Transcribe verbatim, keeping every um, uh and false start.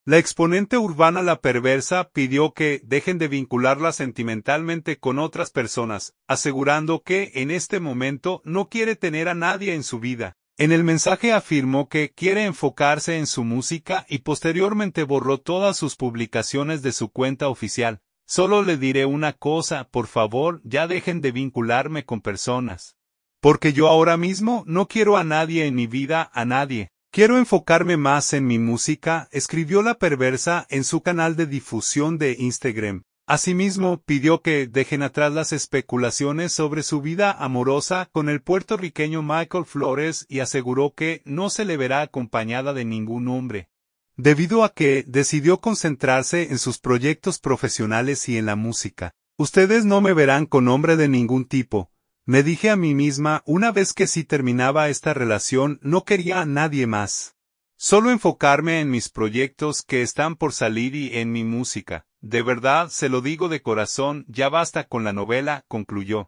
La exponente urbana La Perversa pidió que dejen de vincularla sentimentalmente con otras personas, asegurando que, en este momento, no quiere tener a nadie en su vida. En el mensaje afirmó que quiere enfocarse en su música y posteriormente borró todas sus publicaciones de su cuenta oficial. Solo le diré una cosa, por favor, ya dejen de vincularme con personas. Porque yo ahora mismo no quiero a nadie en mi vida, a nadie. Quiero enfocarme más en mi música, escribió La Perversa en su canal de difusión de Instagram. Asimismo, pidió que dejen atrás las especulaciones sobre su vida amorosa con el puertorriqueño Michael Flores y aseguró que no se le verá acompañada de ningún hombre, debido a que decidió concentrarse en sus proyectos profesionales y en la música. Ustedes no me verán con hombre de ningún tipo. Me dije a mí misma una vez que si terminaba esta relación no quería a nadie más. Solo enfocarme en mis proyectos que están por salir y en mi música. De verdad, se lo digo de corazón, ya basta con la novela, concluyó.